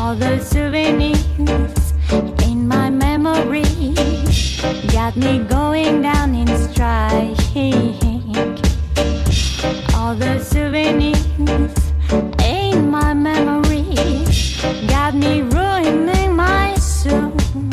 All the souvenirs in my memory got me going down in strike. All the souvenirs in my memory got me ruining my soul.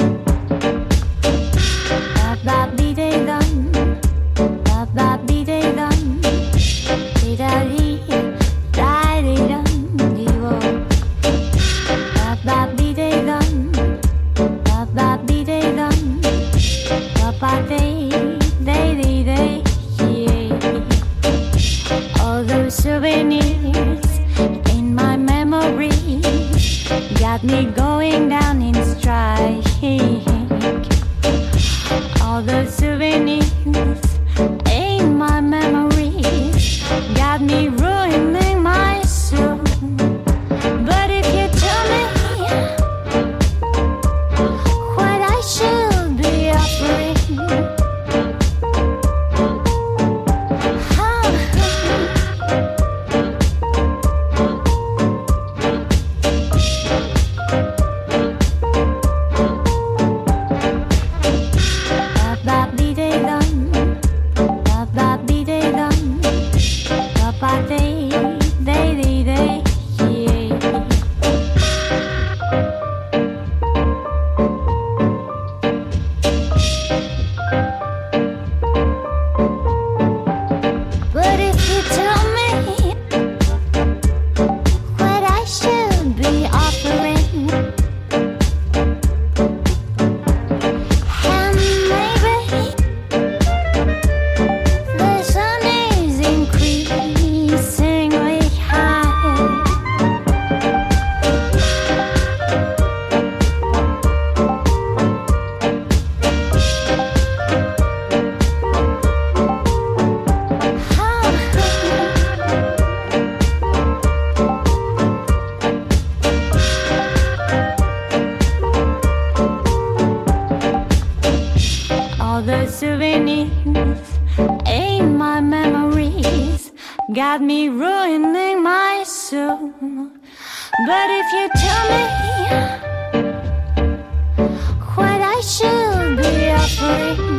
Ba-ba-dee-dee-dum, ba-ba-dee-dee-dum, dee-da-dee, da-dee-dum, dee-wo. Ba-ba-dee-dee-dum, ba-ba-dee-dee-dum, ba-ba-dee-dee-dee-dee, yeah. All those souvenirs in my memory got me going down in strike. All the souvenirs in my memories got me ruining my soul. But if you tell me what I should be offering, souvenirs in my memories got me ruining my soul. But if you tell me what I should be offering,